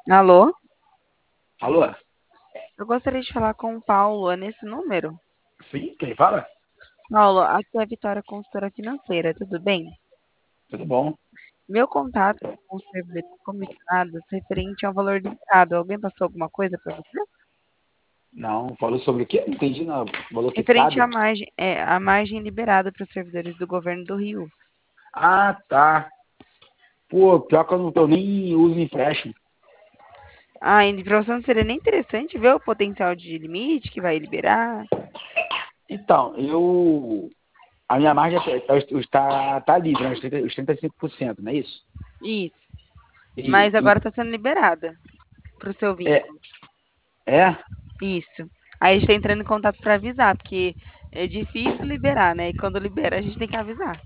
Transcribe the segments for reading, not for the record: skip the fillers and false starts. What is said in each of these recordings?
Alô? Alô? Eu gostaria de falar com o Paulo, é nesse número? Sim, quem fala? Paulo, aqui é a Vitória, consultora financeira, tudo bem? Tudo bom? Meu contato com os servidores comissionados referente ao valor liberado. Alguém passou alguma coisa para você? Não, falou sobre o quê? Não entendi, não. Valor Referente fixado? à margem liberada para os servidores do governo do Rio. Ah, tá. Pô, pior que eu nem uso empréstimo. Ah, e para você não seria nem interessante ver o potencial de limite que vai liberar? Então, a minha margem tá livre, né? Os 35%, não é isso? Isso. E, Mas agora está sendo liberada para o seu é, vínculo. é, Isso. Aí a gente está entrando em contato para avisar, porque é difícil liberar, né? E quando libera, a gente tem que avisar.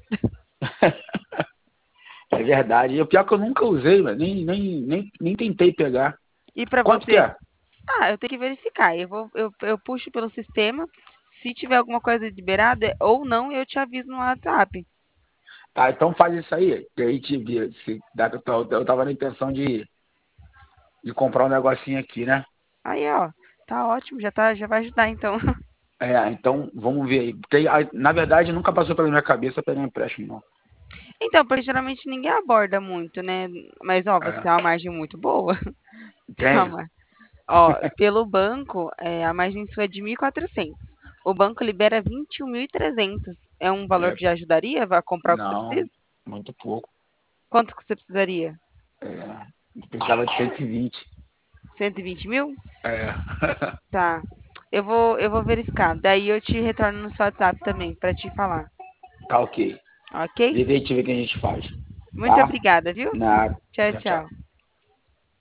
é verdade. E o pior que eu nunca usei, mano. Nem tentei pegar. E para Quanto que você? é? Ah, eu tenho que verificar. Eu puxo pelo sistema. Se tiver alguma coisa liberada ou não, eu te aviso no WhatsApp. Tá, então faz isso aí. Que aí te vira. Eu tava na intenção de comprar um negocinho aqui, né? Aí, ó, tá ótimo, já vai ajudar então. É, então vamos ver aí. Porque, na verdade, nunca passou pela minha cabeça pegar um empréstimo, não. Então, porque geralmente ninguém aborda muito, né? Mas, ó, você É, tem uma margem muito boa. Tem uma entende? mar- Ó, pelo banco, a margem sua é de 1.400. O banco libera 21.300. É um valor É, que já ajudaria a comprar o que você não, precisa? muito pouco. Quanto que você precisaria? Eu precisava de 120. 120 mil? É, Tá. Eu vou verificar. Daí eu te retorno no seu WhatsApp também para te falar. tá ok. Ok? Vê aí, te ver o que a gente faz. Muito Tá? obrigada, viu? Nada. Tchau, Tchau, tchau. tchau.